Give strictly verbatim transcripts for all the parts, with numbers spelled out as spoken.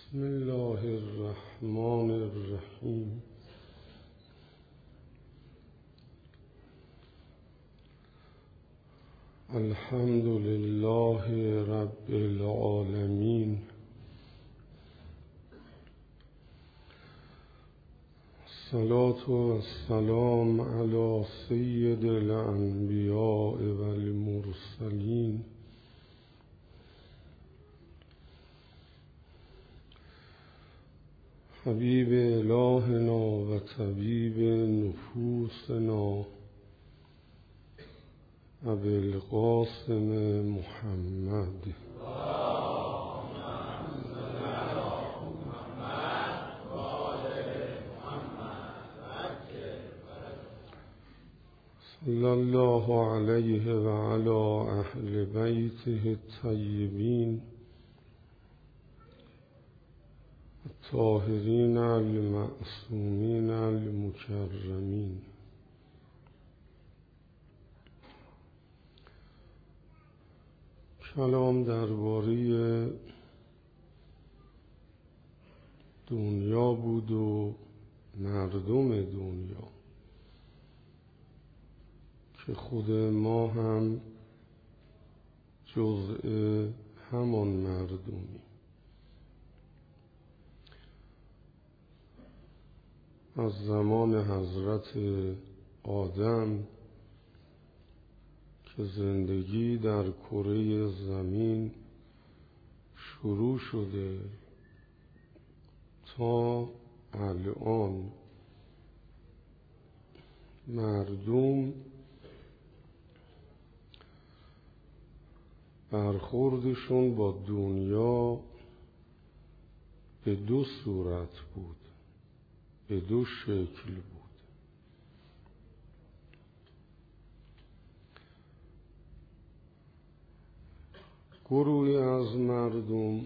بسم الله الرحمن الرحیم. الحمد لله رب العالمین. الصلاة والسلام علی سید الانبیاء والمرسلین حبیب الهنا و طبیب نفوسنا ابی القاسم محمد. صلی الله علیه و علی اهل بیته الطیبین الطاهرین المعصومین المکرمین. کلام درباره دنیا بود و مردم دنیا که خود ما هم جزء همان مردمی. از زمان حضرت آدم که زندگی در کره زمین شروع شده تا الان مردم برخوردشون با دنیا به دو صورت بود، به دو شکل بود. گروهی از مردم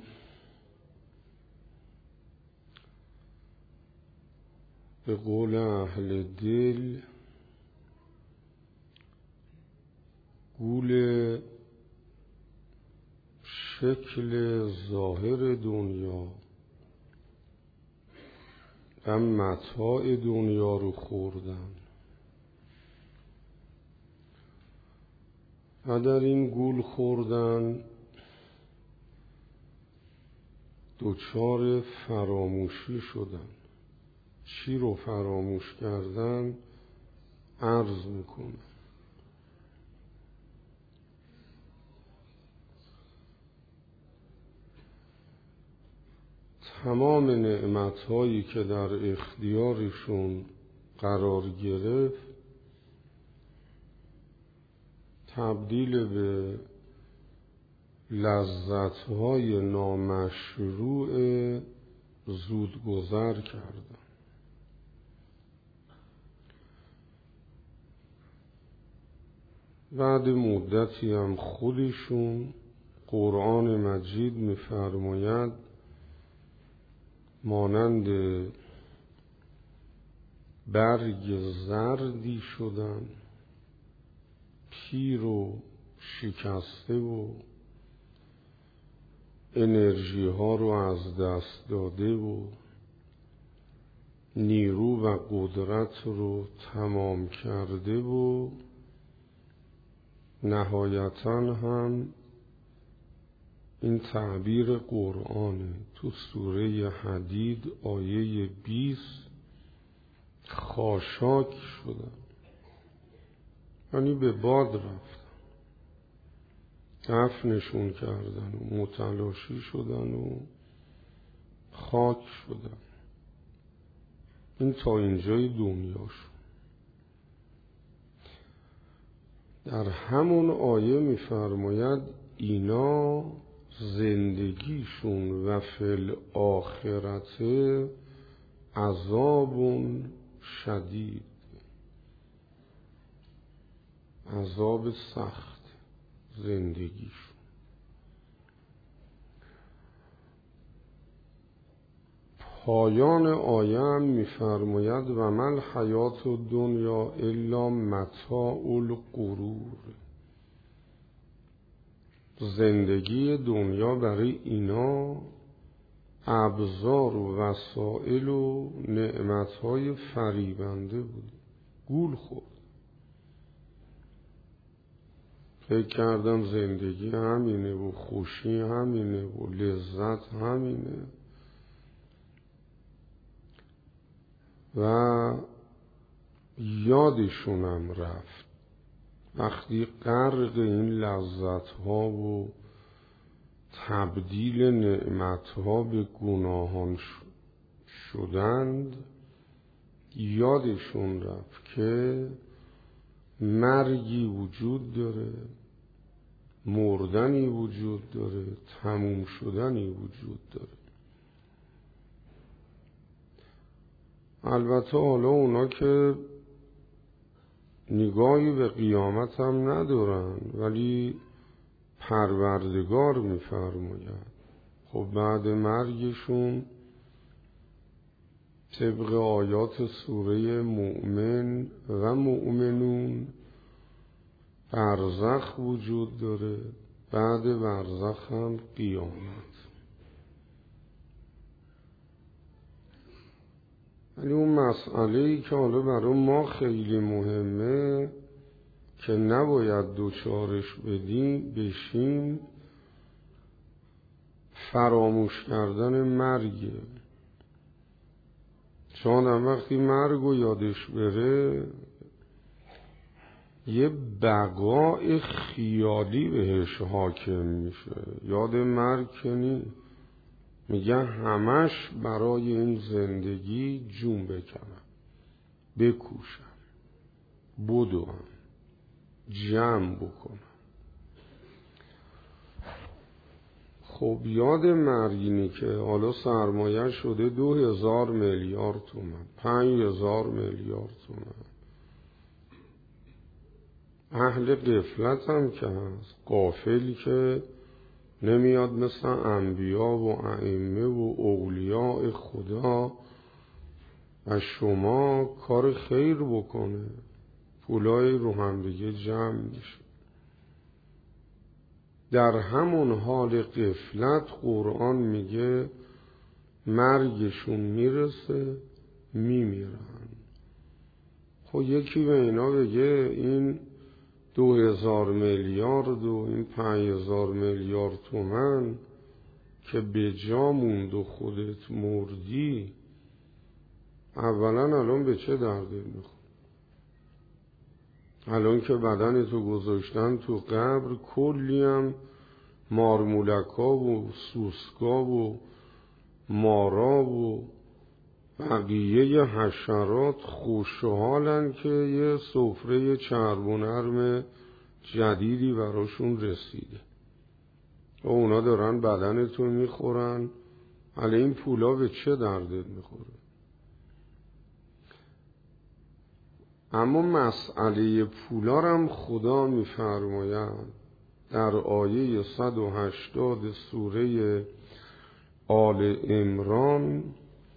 به قول اهل دل گول شکل ظاهر دنیا و متاع دنیا رو خوردن و در این گول خوردن دچار فراموشی شدن. چی رو فراموش کردن؟ عرض میکنم. تمام نعمت‌هایی که در اختیارشون قرار گرفت تبدیل به لذت‌های نامشروع زودگذر کردن. بعد مدتی هم خودشون قرآن مجید می‌فرماید مانند برگ زردی شدن، پیر و شکسته و انرژی ها رو از دست داده و نیرو و قدرت رو تمام کرده و نهایتاً هم این تعبیر قرآنه تو سوره حدید آیه بیست خاشاک شدن، یعنی به باد رفتن، دفنشون کردن و متلاشی شدن و خاک شدن. این تا اینجای دنیاشون. در همون آیه می‌فرماید اینا زندگیشون و فی آخرت عذاب شدید، عذاب سخت زندگیشون. پایان آیه هم می‌فرماید و ما الحیات الدنیا الا متاع الغرور. زندگی دنیا برای اینا ابزار و وسائل و نعمتهای فریبنده بود. گول خورد. فکر کردم زندگی همینه و خوشی همینه و لذت همینه و یادشونم رفت وقتی غرق این لذت ها و تبدیل نعمت ها به گناهان شدند، یادشون رفت که مرگی وجود داره، مردنی وجود داره، تموم شدنی وجود داره. البته حالا اونا که نگاهی به قیامت هم ندارن ولی پروردگار میفرماید خب بعد مرگشون طبق آیات سوره مؤمن و مؤمنون برزخ وجود داره، بعد برزخ هم قیامت. ولی اون مسئله‌ای که حالا برای ما خیلی مهمه که نباید دوچارش بدیم بشیم، فراموش کردن مرگه. چون هم وقتی مرگو یادش بره یه بقای خیالی بهش حاکم میشه. یاد مرگ که نی، میگه همش برای این زندگی جون بکنم، بکوشم، بدوم، جمع بکنم. خب یاد مرگینی که حالا سرمایه شده دو هزار میلیارد تومن، پنج هزار میلیارد تومن. اهل غفلت هم که هست، غافلی که نمیاد مثل انبیا و ائمه و اولیاء خدا و شما کار خیر بکنه، پولای رو هم دیگه جمع میشه. در همون حال غفلت قرآن میگه مرگشون میرسه میمیرن. خب یکی به اینا بگه این دو هزار میلیارد و این پنج هزار میلیارد تومن که به جا موند و خودت مردی، اولا الان به چه درده میخواد؟ الان که بدن تو گذاشتن تو قبر کلی هم مارمولکا و سوسکا و مارا و بقیه حشرات خوشحالن که یه سفره چرب و نرم جدیدی براشون رسیده و اونا دارن بدنتون میخورن. حالا این پولا به چه دردت میخوره؟ اما مسئله پولا هم خدا میفرماید در آیه صد و هشتاد سوره آل عمران: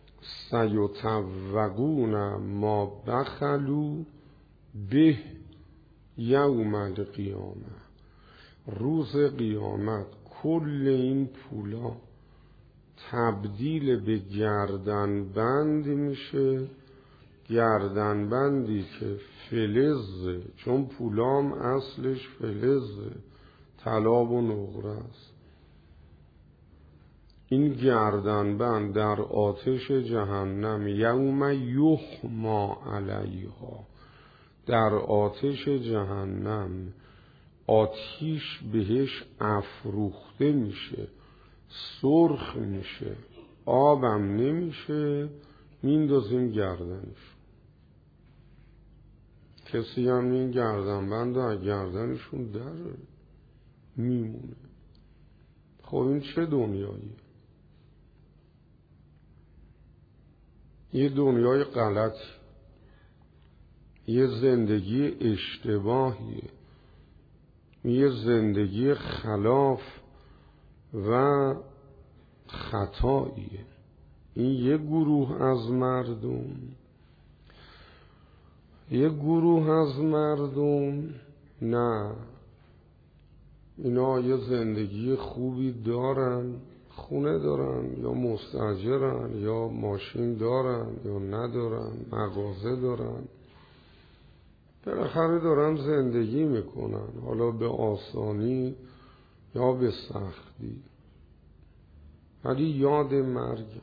سیطوقون ما بخلوا به یوم القیامه. روز قیامت کل این پولا تبدیل به گردنبند میشه، گردنبندی که فلزه، چون پولام اصلش فلزه، طلا و نقره است. این گردنبند در آتش جهنم یوم یحما علیها، در آتش جهنم آتیش بهش افروخته میشه، سرخ میشه، آبم نمیشه، میندازیم گردنش. کسی هم این گردنبند از گردنشون در میمونه. خب این چه دنیاییه؟ یه دنیای غلط، یه زندگی اشتباهیه، یه زندگی خلاف و خطاییه. این یه گروه از مردم یه گروه از مردم نه، اینا یه زندگی خوبی دارن، خونه دارن یا مستاجرن یا ماشین دارن یا ندارن، مغازه دارن، بالاخره دارن زندگی میکنن، حالا به آسانی یا به سختی، ولی یاد مرگ.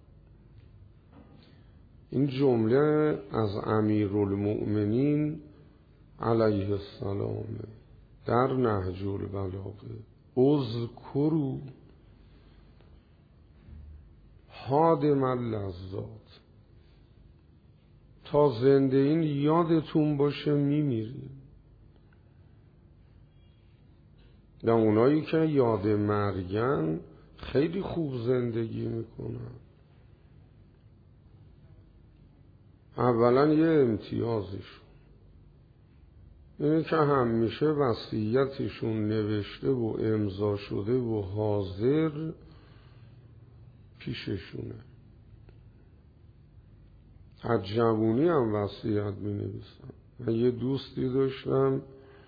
این جمله از امیرالمؤمنین علیه السلام در نهج البلاغه: اذکروا هادم اللذات. تا زنده این یادتون باشه میمیریم. و اونایی که یاد مرگن خیلی خوب زندگی میکنن. اولا یه امتیازشون اینه که همیشه وصیتشون نوشته و امضا شده و حاضر پیششونه. از جوونی هم وصیت می نویسن. من یه دوستی داشتم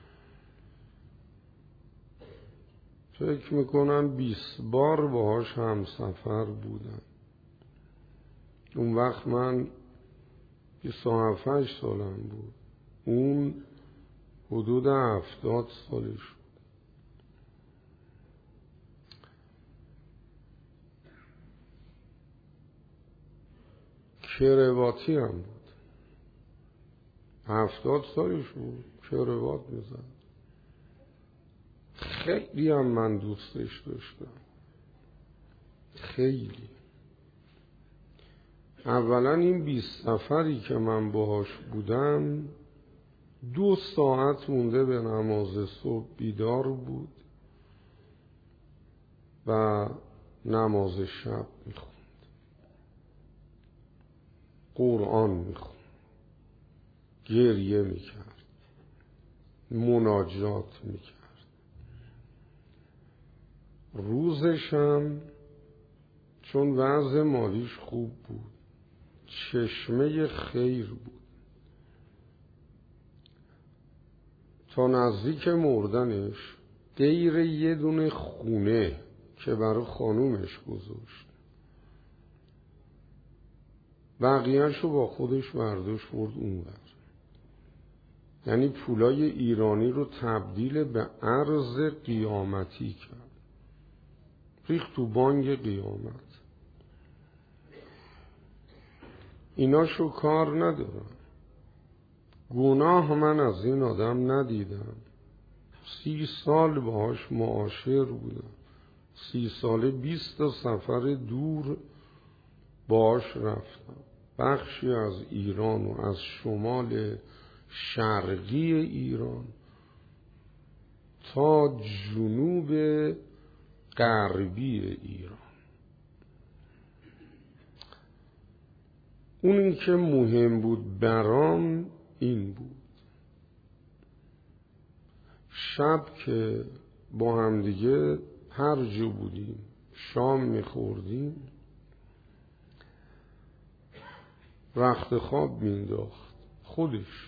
فکر میکنم بیست بار باهاش هم سفر بودم. اون وقت من بیست و هفت سالم بود، اون حدود هفتاد سالش بود. کرواتی هم بود، هفتاد سالش بود، کروات میزد. خیلی هم من دوستش داشتم، خیلی. اولا این بیست سفری که من باهاش بودم دو ساعت مونده به نماز صبح بیدار بود و نماز شب میخوند، قرآن میخوند، گریه میکرد، مناجات میکرد. روزشم چون وضع مالیش خوب بود چشمه خیر بود. تا نزدیک مردنش غیر یه دونه خونه که برای خانومش گذاشت، بقیه‌شو با خودش برداشت برد اونور. یعنی پولای ایرانی رو تبدیل به ارز قیامتی کرد، ریخت تو بانک قیامت. ایناشو کار ندارم. گناه من از این آدم ندیدم. سی سال باهاش معاشر بودم، سی ساله بیست تا سفر دور باهاش رفتم، بخشی از ایران و از شمال شرقی ایران تا جنوب غربی ایران. اون این که مهم بود برام این بود، شب که با هم دیگه هر جا بودیم شام میخوردیم، رخت خواب مینداخت خودش،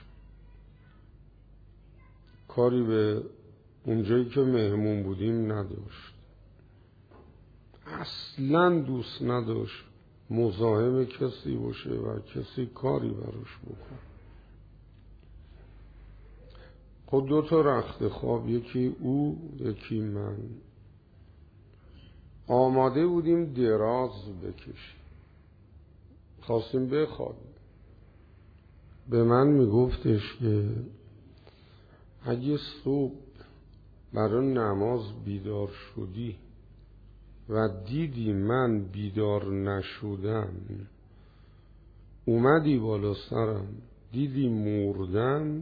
کاری به اونجایی که مهمون بودیم نداشت. اصلا دوست نداشت مزاحم کسی باشه و کسی کاری براش بکنه. خود دو تا رخت خواب، یکی او یکی من، آماده بودیم دراز بکشیم، خواستیم بخوابیم. به من میگفتش که اگه صبح برای نماز بیدار شدی و دیدی من بیدار نشدم، اومدی بالا سرم دیدی مردم،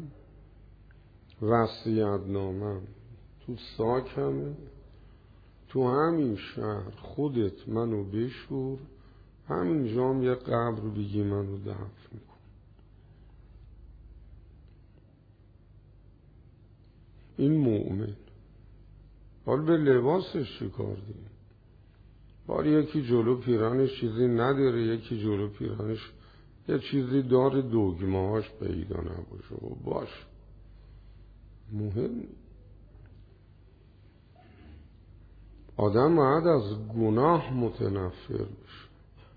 وصیت‌نامه‌ام تو ساکمه، تو همین شهر خودت منو بشور، همین جام یه قبر بگی منو دفن کن. این مؤمن. حال به لباسش چی کار داری؟ باری یکی جلو پیرانش چیزی نداره، یکی جلو پیرانش یه چیزی داره دوگمهاش پیدا نباشه و باش مهم. آدم باید از گناه متنفر بشه،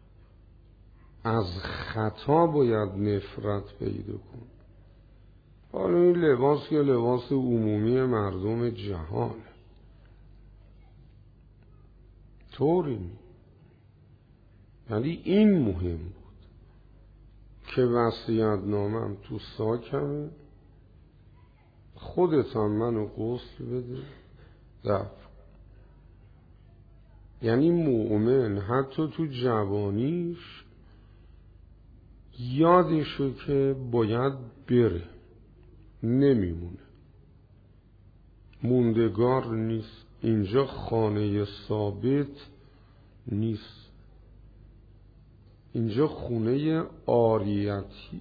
از خطا باید نفرت پیدا کن. حالا این لباس که لباس عمومی مردم جهانه، طوری یعنی این مهم بود که وصیت نامم تو ساکمه، خودت هم منو غسل بده دفن. یعنی مؤمن حتی تو جوانیش یادشو که باید بره، نمیمونه، موندگار نیست، اینجا خانه ثابت نیست، اینجا خونه عاریتی،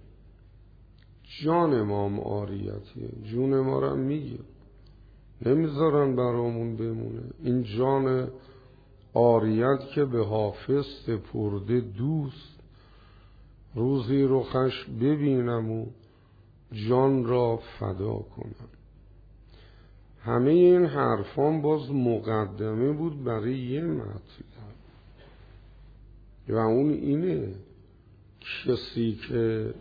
جان ما هم عاریتیه، جون ما رو هم میگه نمیذارن برامون بمونه. این جان عاریت که به حافظ سپرده دوست، روزی رخش ببینم و جان را فدا کنم. همه این حرفان باز مقدمه بود برای یه مطلب و اون اینه کسی که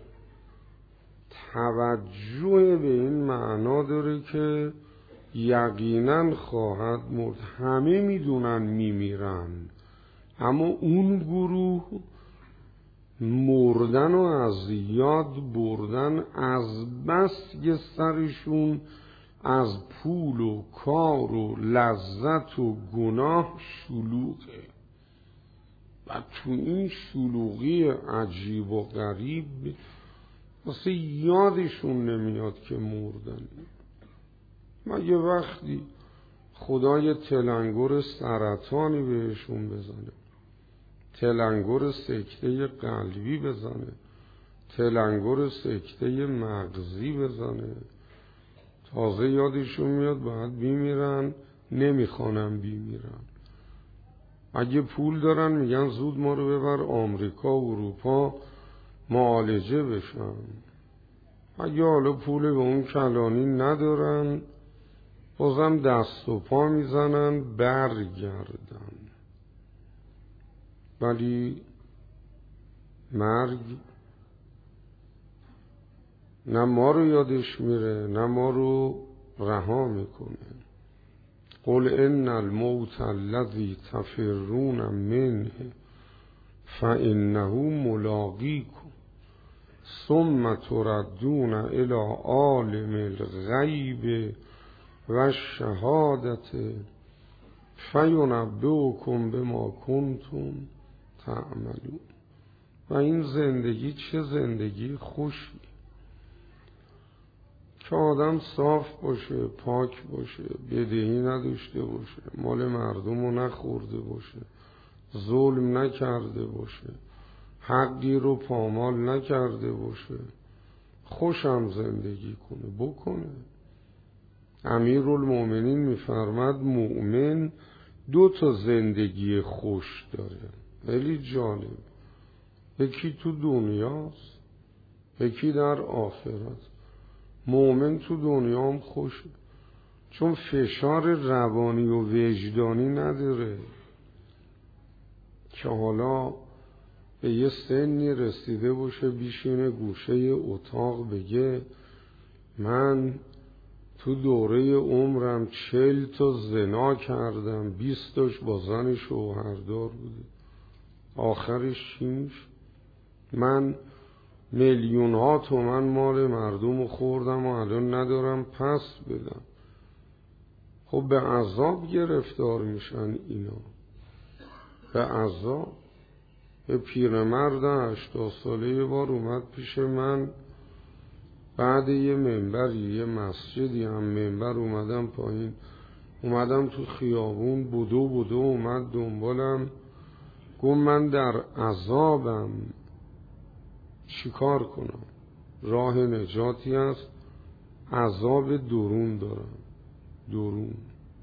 توجه به این معنا داره که یقینا خواهد مرد، همه میدونن میمیرن، اما اون گروه مردن و از یاد بردن از بس که سرشون از پول و کار و لذت و گناه شلوغه و تو این شلوغی عجیب و غریب واسه یادشون نمیاد که مردن. مگه وقتی خدای تلنگر سرطانی بهشون بزنه، تلنگر سکته قلبی بزنه، تلنگر سکته مغزی بزنه، تازه یادشون میاد باید بیمیرن، نمیخوانم بیمیرن. اگه پول دارن میگن زود ما رو ببر آمریکا و اروپا معالجه بشن. اگه حالا پول به اون کلانی ندارن بازم دست و پا میزنن برگردن. ولی مرگ نه ما رو یادش میره نه ما رو رها میکنه. قل ان الموت الذی تفرون منه فانه ملاقیکم ثم تردون الی عالم الغیب و الشهادة فینبئکم بما کنتم تعملون. و این زندگی چه زندگی خوشی که آدم صاف باشه، پاک باشه، بدهی نداشته باشه، مال مردم رو نخورده باشه، ظلم نکرده باشه، حقی رو پامال نکرده باشه، خوشم زندگی کنه بکنه. امیرالمومنین میفرماد مؤمن دو تا زندگی خوش داره، خیلی جالب. یکی تو دنیاست، یکی در آخرت. مؤمن تو دنیا هم خوشه چون فشار روانی و وجدانی نداره که حالا به یه سنی رسیده باشه بیشینه گوشه اتاق بگه من تو دوره عمرم چل تا زنا کردم، بیست تاش با زن شوهردار بوده. آخرش چی میشه؟ من میلیون ها تومن مال مردم خوردم و الان ندارم پس بدم. خب به عذاب گرفتار میشن اینا، به عذاب. به پیرمرد هشتاد ساله یه بار اومد پیش من، بعد یه منبری یه مسجدی هم منبر اومدم پایین، اومدم تو خیابون، بودو بودو اومد دنبالم، گفت من در عذابم چیکار کنم؟ راه نجاتی است، عذاب درون دارم. درون.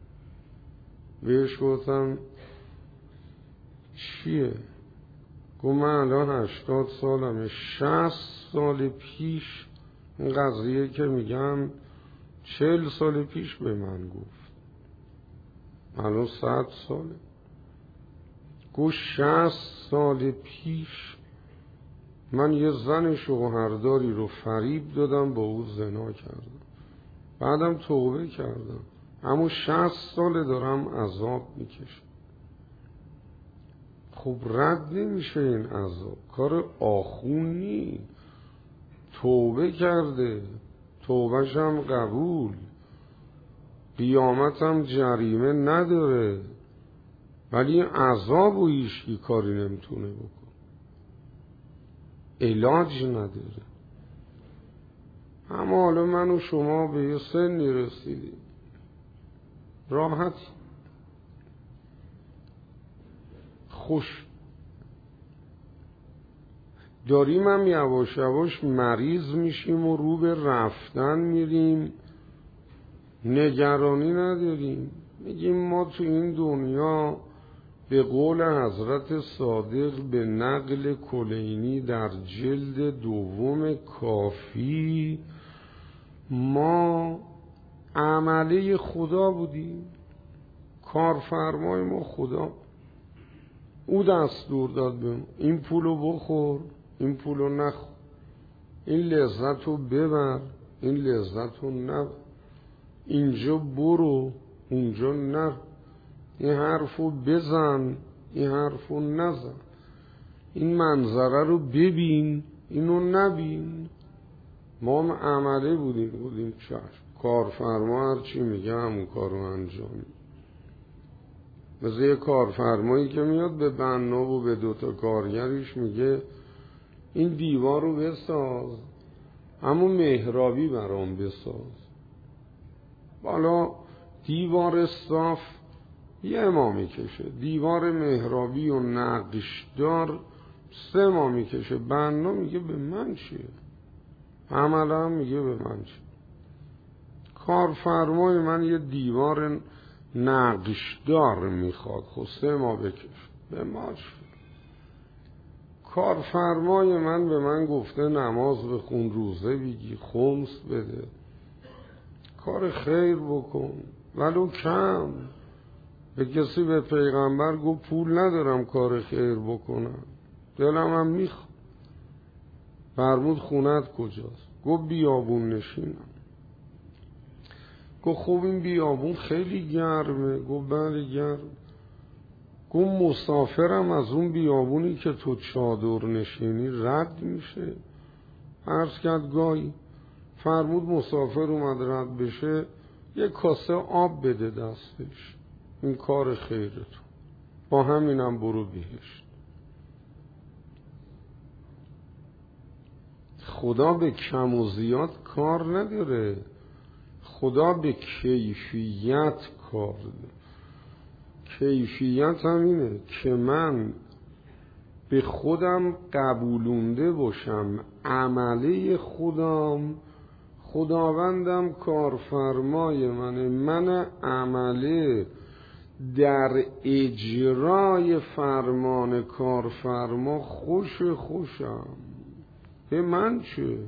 بهش گفتم چیه؟ گفت من الان هشتاد سالمه، شصت سال پیش این قضیه که میگم چهل سال پیش به من گفت. الان صد ساله. گو شصت سال پیش من یه زن شوهرداری رو فریب دادم، با او زنا کردم، بعدم توبه کردم، اما شصت ساله دارم عذاب میکشم. خب رد نمیشه این عذاب، کار آخونی. توبه کرده، توبهش هم قبول، قیامت هم جریمه نداره، ولی عذاب و هیچکی کاری نمیتونه بکن، علاج نداره. اما حالا من و شما به یه سنی رسیدیم، راحت خوش داریم، هم یواش یواش مریض میشیم و رو به رفتن میریم، نگرانی نداریم. میگیم ما تو این دنیا به قول حضرت صادق به نقل کلینی در جلد دوم کافی، ما عمله خدا بودیم، کارفرمای ما خدا. او دستور داد بهم این پولو بخور، این پولو نخور، این لذت رو ببر، این لذت رو نبر، اینجا برو، اونجا نر، این حرفو بزن، این حرفو نزن، این منظره رو ببین، اینو نبین. ما هم عمله بودیم بودیم چشم، کارفرما هر چی میگه همون کارو انجام. مثل یه کارفرمایی که میاد به بنا و به دوتا کارگریش میگه این دیوار رو بساز، اما مهرابی برام بساز. بالا دیوار صاف یه ماه میکشه، دیوار مهرابی و نقشدار سه ماه میکشه. بنا میگه به من چیه؟ عملا میگه به من چیه؟ کارفرمای من یه دیوار نقشدار میخواد، خب سه ماه بکش، به ما چیه؟ کارفرمای من به من گفته نماز بخون، روزه بگی، خمس بده، کار خیر بکن ولو کم. به کسی به پیغمبر گفت پول ندارم کار خیر بکنم، دلم هم میخواد. فرمود خونت کجاست؟ گفت بیابون نشینم. گفت خوب این بیابون خیلی گرمه. گفت بله گرم. گفت مسافرم از اون بیابونی که تو چادر نشینی رد میشه؟ عرض کرد گاهی. فرمود مسافر اومد رد بشه یک کاسه آب بده دستش، این کار خیرتون، با همینم برو بهشت. خدا به کم و زیاد کار نداره، خدا به کیفیت کار داره. کیفیت هم اینه که من به خودم قبولونده باشم، عمله خودم، خداوندم کارفرمای منه، من عمله در اجرای فرمان کارفرما خوش خوشم، به من چه؟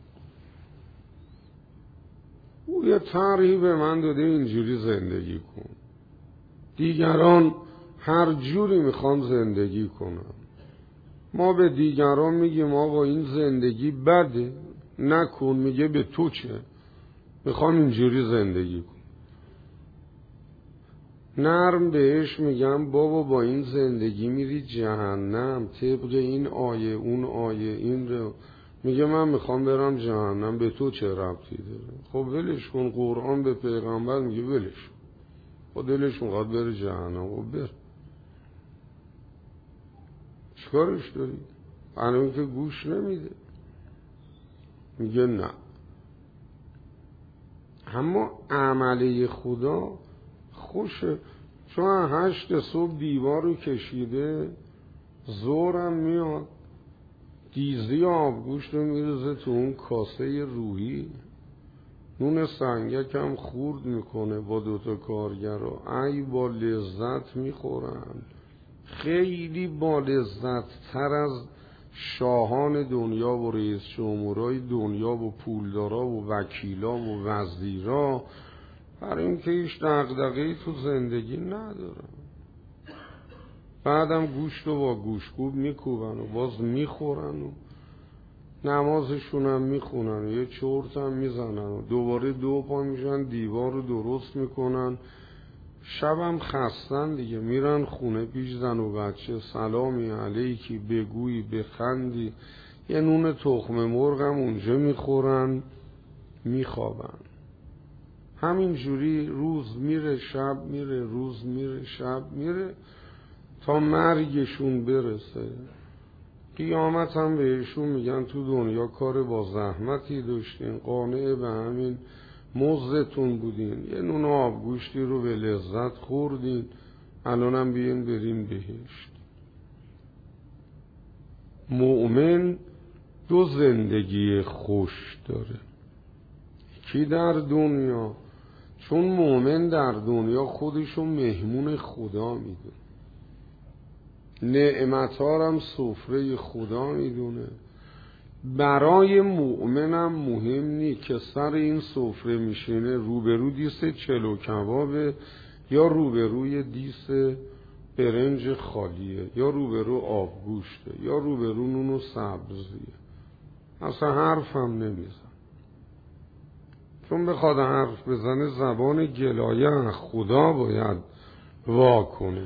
او یه طرحی به من داده اینجوری زندگی کن، دیگران هر جوری میخوام زندگی کنم. ما به دیگران میگیم آقا این زندگی بده نکن، میگه به تو چه؟ میخوام اینجوری زندگی کن. نرم بهش میگم بابا با این زندگی میری جهنم، طبق این آیه اون آیه این رو میگه من میخوام برم جهنم، به تو چه ربطی داره؟ خب ولش کن. قرآن به پیغمبر میگه ولش کن، خب دلش میخواد بره جهنم و بر، چکارش داری؟ الان که گوش نمیده، میگه نه. اما عمله خدا خوشه، چون هشت صبح دیوار رو کشیده، زورم میاد دیزی آبگوشت رو میرزه تو اون کاسه روحی، نون سنگک هم خورد میکنه با دوتا کارگرها، ای با لذت میخورن، خیلی با لذت تر از شاهان دنیا و رئیس جمهورای دنیا و پولدارا و وکیلا و وزیرا. برای اینکه هیچ دغدغه‌ای تو زندگی ندارم. بعدم گوشت رو با گوشکوب میکوبن و باز میخورن و نمازشون هم میخونن و یه چرت هم میزنن و دوباره دو پا میشن دیوار رو درست میکنن. شبم خستن دیگه، میرن خونه پیش زن و بچه، سلامی علیکی بگویی بخندی، یه نون تخم مرغ هم اونجا میخورن میخوابن. همین جوری روز میره شب میره، روز میره شب میره تا مرگشون برسه. قیامت هم بهشون میگن تو دنیا کار با زحمتی داشتین، قانع به همین مزدتون بودین، یه نون آبگوشتی رو به لذت خوردین، الانم بیین برین بهشت. مؤمن دو زندگی خوش داره. کی در دنیا؟ چون مؤمن در دنیا خودشو مهمون خدا میدونه، نعمت‌ها هم سفره خدا میدونه. برای مؤمنم مهم نی که سر این سفره میشینه روبرو دیس چلو کبابه یا روبروی دیس برنج خالیه یا روبرو آبگوشته یا روبرو نون و سبزیه. اصلا حرفم نمیزن، چون بخواد حرف بزنه زبان گلایه خدا باید وا کنه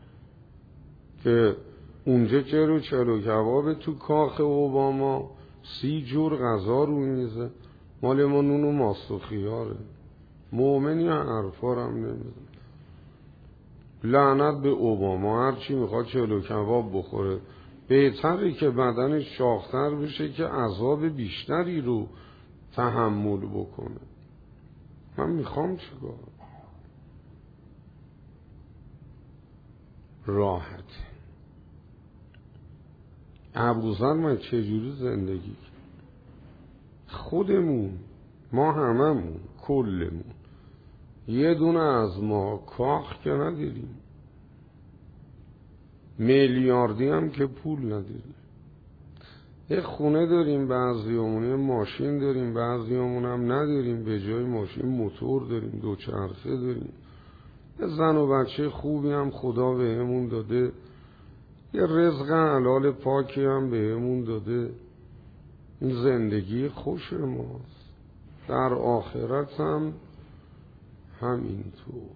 که اونجا چلو چلو کباب تو کاخ اوباما، سی جور غذا رو میزه، مال ما نون و ماست و خیاره. مؤمنی حرفا رو هم نمیزن. لعنت به اوباما، هرچی میخواد چلو کباب بخوره. بهتره که بدنش شاختر بشه که عذاب بیشتری رو تحمل بکنه. من میخوام چیکار؟ راحت. ابوذر من چجوری زندگی؟ خودمون، ما هممون، کلمون، یه دونه از ما کاخ که نداریم، میلیاردی هم که پول نداریم. یه خونه داریم بعضیامون، یه ماشین داریم بعضیامون هم نداریم، به جای ماشین موتور داریم، دوچرخه داریم، یه زن و بچه خوبی هم خدا بهمون داده، یه رزق حلال پاکی هم بهمون داده. این زندگی خوش ماست. در آخرت هم همینطور.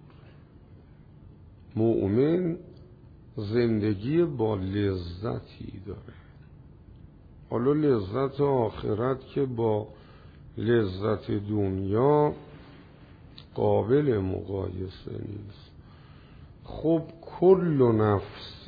مؤمن زندگی با لذتی داره. حالا لذت آخرت که با لذت دنیا قابل مقایسه نیست. خب کل نفس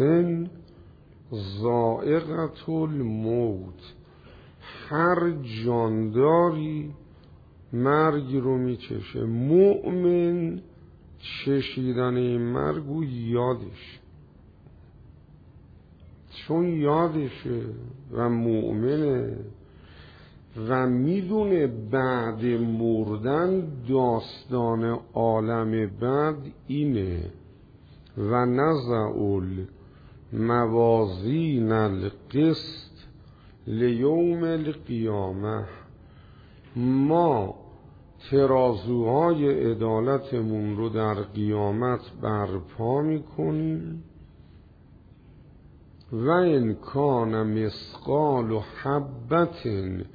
ذائقة الموت، هر جانداری مرگ رو میچشه. مؤمن چشیدن این مرگ و یادش، چون یادشه و مؤمنه و میدونه بعد مردن داستان عالم بعد اینه. و نضع الموازین القسط لیوم القیامه، ما ترازوهای عدالتمون رو در قیامت برپا میکنیم. و ان کان مثقال حبة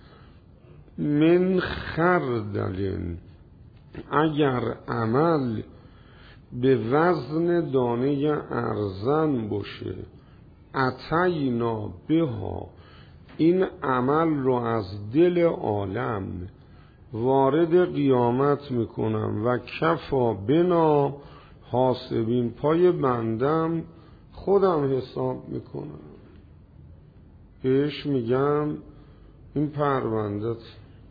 من خردل، اگر عمل به وزن دانه ارزن باشه، اتینا بها، این عمل رو از دل عالم وارد قیامت میکنم. و کفا بنا حاسبین، پای بندم خودم حساب میکنم. بهش میگم این پروندت.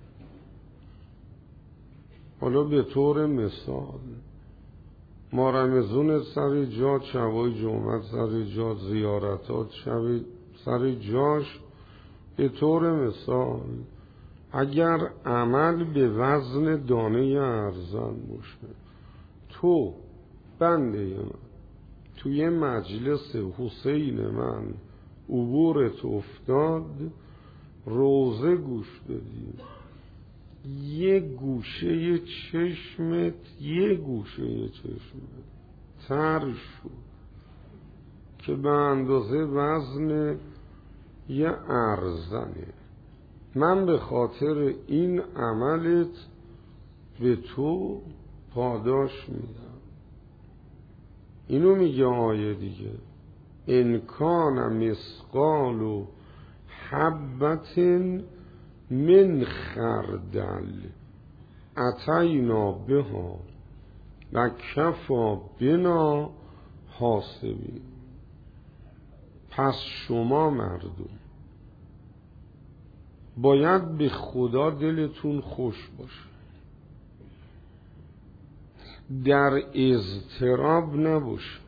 حالا به طور مثال ما رمزون سر جات، شبای جمعت سر جات، زیارتات شب سر جاش. به طور مثال اگر عمل به وزن دانه ارزن باشه، تو بنده من توی مجلس حسین من عبورت افتاد، روزه گوش دادی، یه گوشه چشمت یه گوشه چشمت تر شد که به اندازه وزن یه ارزنه. من به خاطر این عملت به تو پاداش میدم. اینو میگه آیه دیگه، ان کان مثقال و حبت من خردل اتینا بها و کفا بنا حاسبین. پس شما مردم باید به خدا دلتون خوش باشه، در اضطراب نباشه،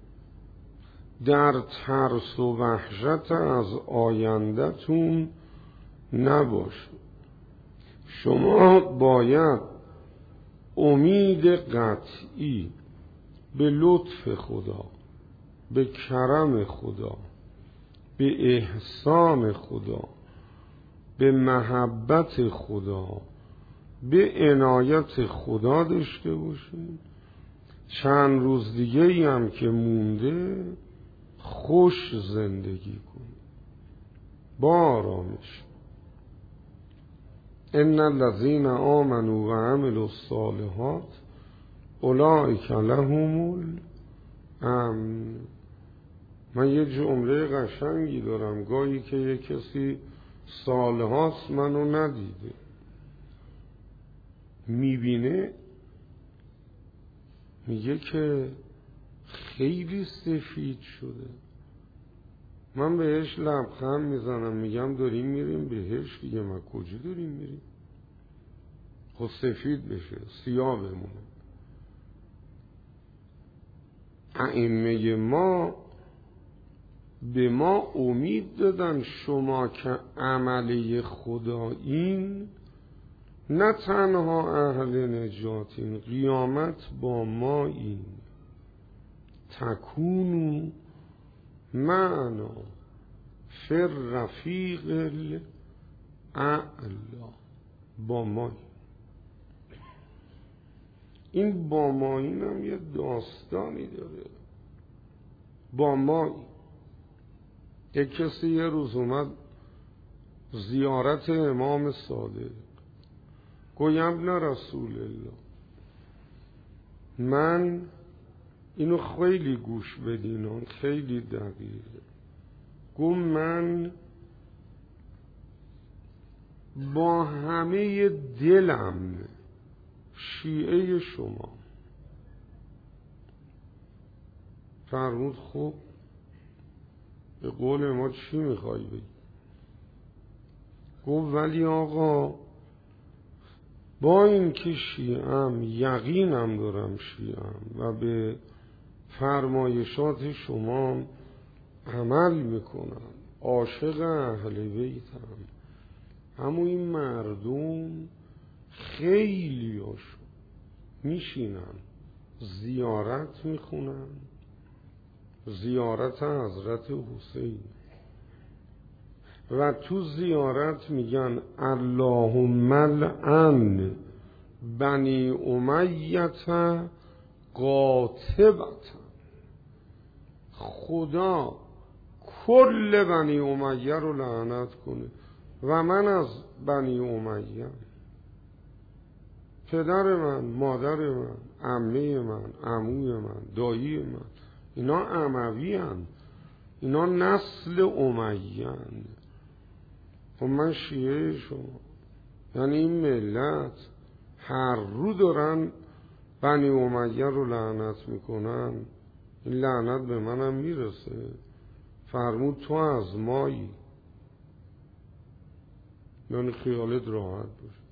در ترس و وحشت از آینده‌تون نباشه. شما باید امید قطعی به لطف خدا، به کرم خدا، به احسان خدا، به محبت خدا، به عنایت خدا داشته باشید. چند روز دیگه ای هم که مونده خوش زندگی کنید با آرامش. ان الذين آمنوا و عملوا الصالحات اولئک لهم الامن. من یه جمله قشنگی دارم، گاهی که یه کسی سالهاست منو ندیده، میبینه میگه که خیلی سفید شده. من بهش لبخند میزنم میگم داریم میریم بهش دیگه. ما کجا داریم میریم؟ خب سفید بشه، سیاه بمونه. ائمه ما به ما امید دادن شما که عملی خدایین نه تنها اهل نجاتین، قیامت با ما این تکونو معنا فر رفیق الاعلا. با ما این با ما این هم یه داستانی داره. با ما یک کسی یه روز اومد زیارت امام صادق، گویم نه رسول الله، من اینو خیلی گوش بدین، خیلی دقیقه. گو من با همه دلم شیعه شما. فرمود خب به قول ما چی میخوای بگی؟ گفت ولی آقا با این که شیعم یقینم دارم شیعم و به فرمایشات شما عمل میکنم، عاشق اهل بیتم، اما این مردم خیلی هاشون میشینن زیارت میخونن، زیارت حضرت حسین، و تو زیارت میگن اللهم لعن بنی امیت قاطبت. خدا کل بنی امیه رو لعنت کنه و من از بنی امیه، پدر من، مادر من، عمه من، عموی من، دایی من، اینا اموی هن، اینا نسل امیه هن. و من شیعه شما. یعنی این ملت هر رو دارن بنی امیه رو لعنت میکنن، این لعنت به منم میرسه. فرمود تو از مایی، یعنی خیالت راحت باشه،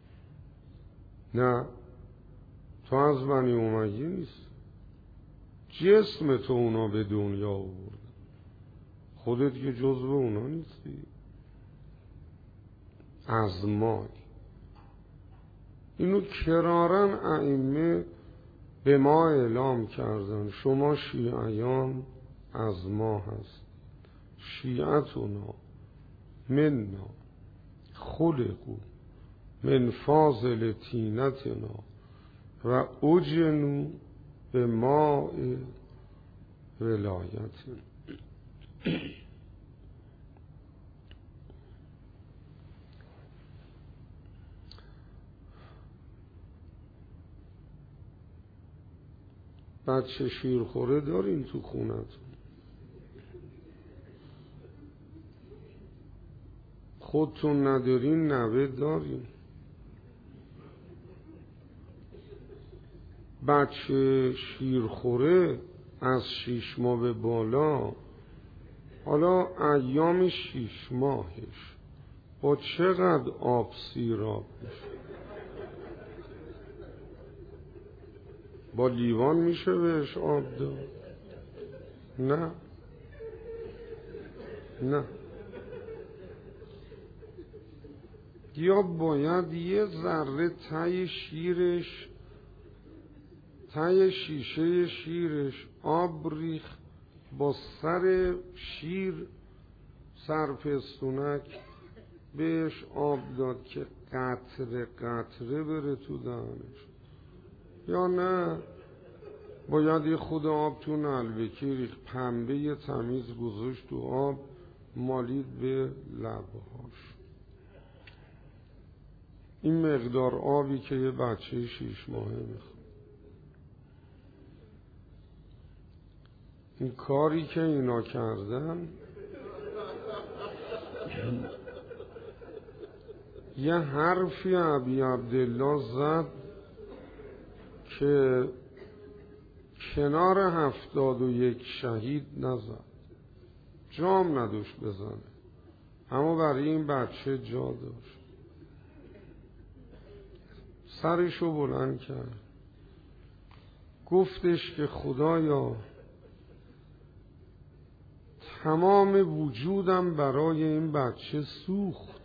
نه تو از بنی امیه نیست، جسم تو اونا به دنیا آورد، خودت که جزو اونا نیستی. از مایی. اینو کرارن ائمه به ما اعلام کردن، شما شیعیان از ما هست، شیعتنا منا خلقو من فاضل طینتنا و اجنو به ماء ولایتنا. بچه شیرخوره دارین تو خونتون؟ خودتون ندارین نوه دارین؟ بچه شیرخوره از شیش ماه به بالا، حالا ایام شیش ماهش با چقدر آب سیراب میشه؟ با لیوان میشه بهش آب داد؟ نه نه، یا باید یه ذره ته شیرش، ته شیشه شیرش آب ریخ، با سر شیر سرپستونک بهش آب داد که قطره قطره بره تو دهنش. یا نه باید یه خود آب تو نلبکی ریخ، پنبه تمیز گذاشت تو آب، مالید به لبهاش. این مقدار آبی که یه بچه شیش ماهه میخواد. این کاری که اینا کردن یه حرفی ابی عبدالله زد که کنار هفتاد و یک شهید نزد، جام نداشت بزنه، اما برای این بچه جا داشت. سرشو بلند کرد، گفتش که خدایا تمام وجودم برای این بچه سوخت.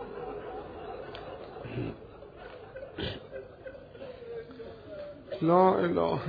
لا اله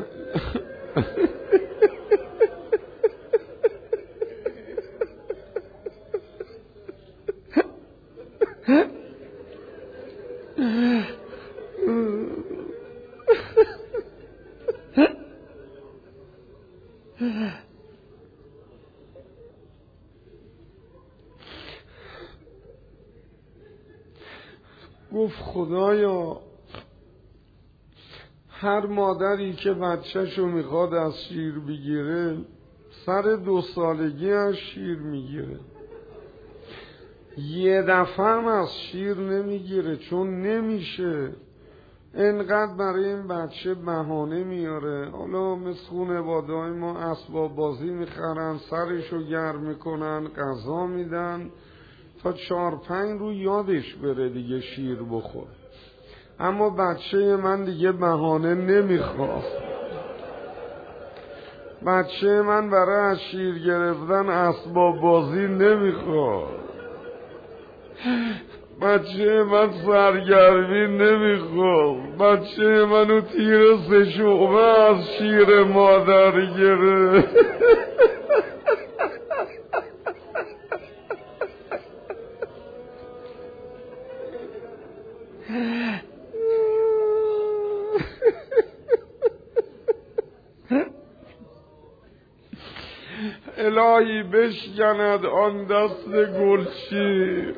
گفت خدایا هر مادری که بچه‌شو میخواد از شیر بگیره سر دو سالگی از شیر میگیره، یه دفعه هم از شیر نمیگیره چون نمیشه. انقدر برای این بچه بهانه میاره. حالا مثل خانواده‌های ما اسباب بازی میخرن، سرشو گرم میکنن، غذا میدن تا چهار پنج رو یادش بره دیگه شیر بخور. اما بچه من دیگه بهانه نمیخواد. بچه من برای از شیر گرفتن اسباب بازی نمیخواد. بچه من سرگرمی نمیخواد. بچه منو تیر سه شعبه از شیر مادر گرفت. الهی بشکند آن دست گلشیر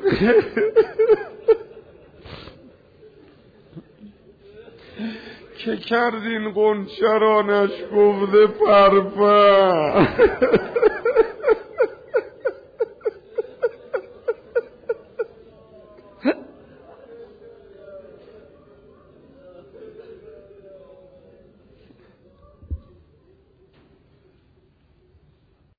که کردین غنچه را نشکفته پرپر.